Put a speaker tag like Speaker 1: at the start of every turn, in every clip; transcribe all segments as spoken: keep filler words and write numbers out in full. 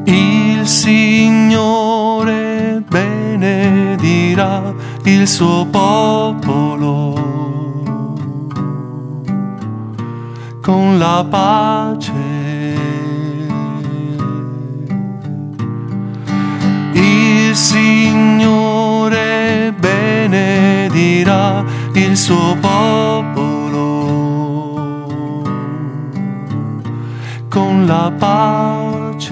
Speaker 1: Il Signore benedirà il suo popolo con la pace. Il Signore benedirà il suo popolo con la pace.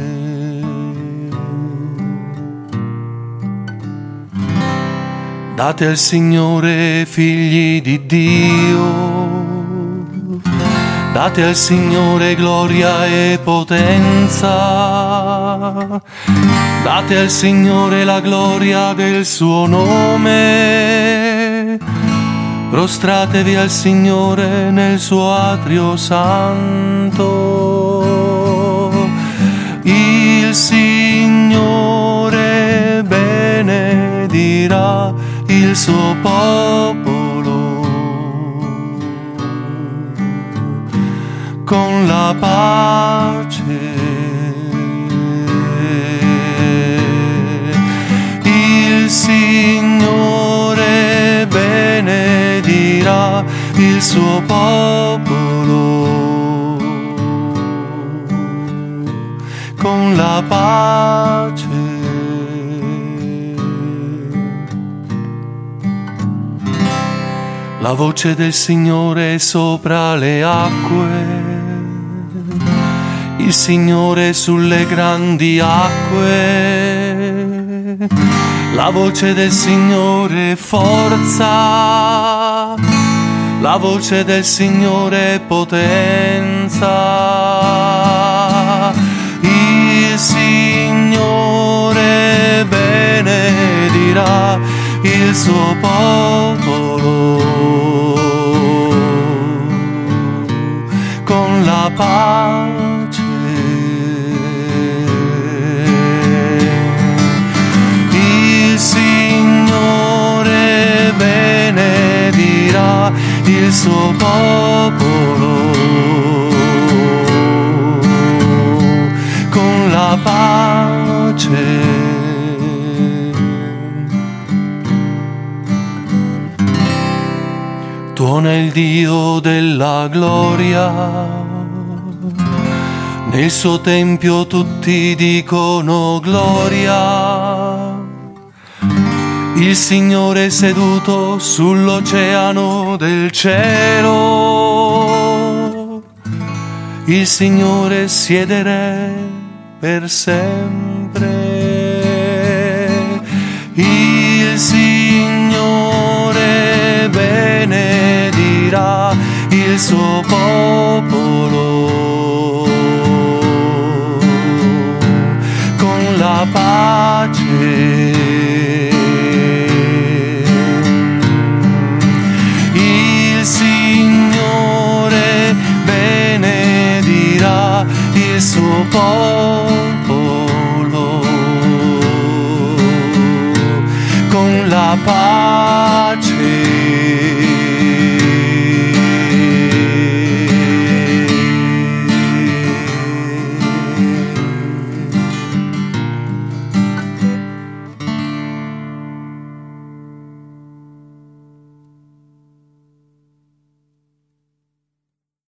Speaker 1: Date al Signore, figli di Dio, date al Signore gloria e potenza, date al Signore la gloria del suo nome, prostratevi al Signore nel suo atrio santo. Il Signore benedirà il suo popolo con la pace. Il Signore benedirà il suo popolo con la pace. La voce del Signore è sopra le acque, il Signore sulle grandi acque. La voce del Signore è forza, la voce del Signore è potenza. Il Signore benedirà il suo popolo con la pace. Il Signore benedirà il suo popolo con la pace. Tuona il Dio della gloria, nel suo tempio tutti dicono gloria. Il Signore è seduto sull'oceano del cielo, il Signore siedere per sempre. Il Signore benedirà il suo popolo con la pace. Il Signore benedirà il suo popolo con la pace.